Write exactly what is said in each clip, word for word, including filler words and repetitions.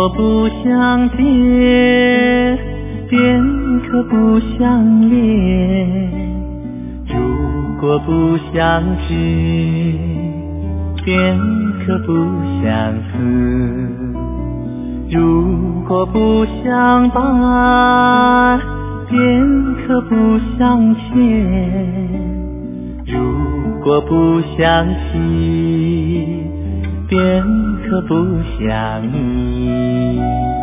果不相见，便可不相恋；如果不相知，便可不相思；如果不相伴，便可不相牵；如果不相惜，便可不相依。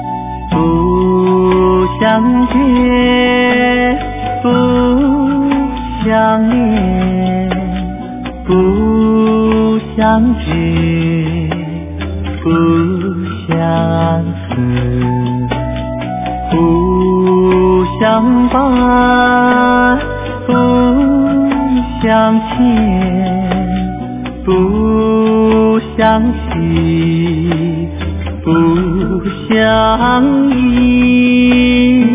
不相见，不相恋，不相知，不相思，不相伴，不相牵，不相惜，不相依。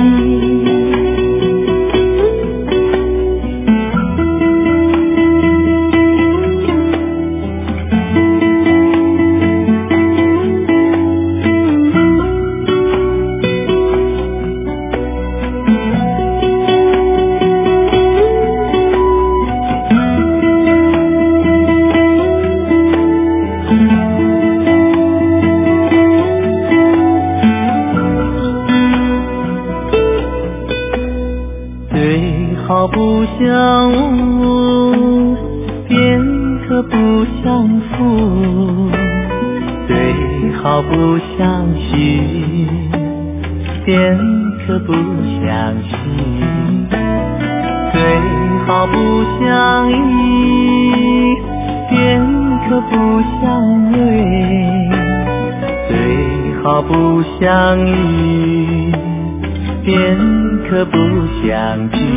最好不相误，便可不相负；最好不相许，便可不相惜；最好不相依，便可不相偎；最好不相遇，便可不相聚。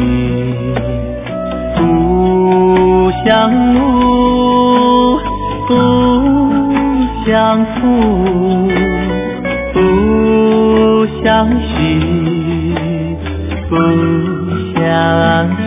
不相误，不相负，不相许，不相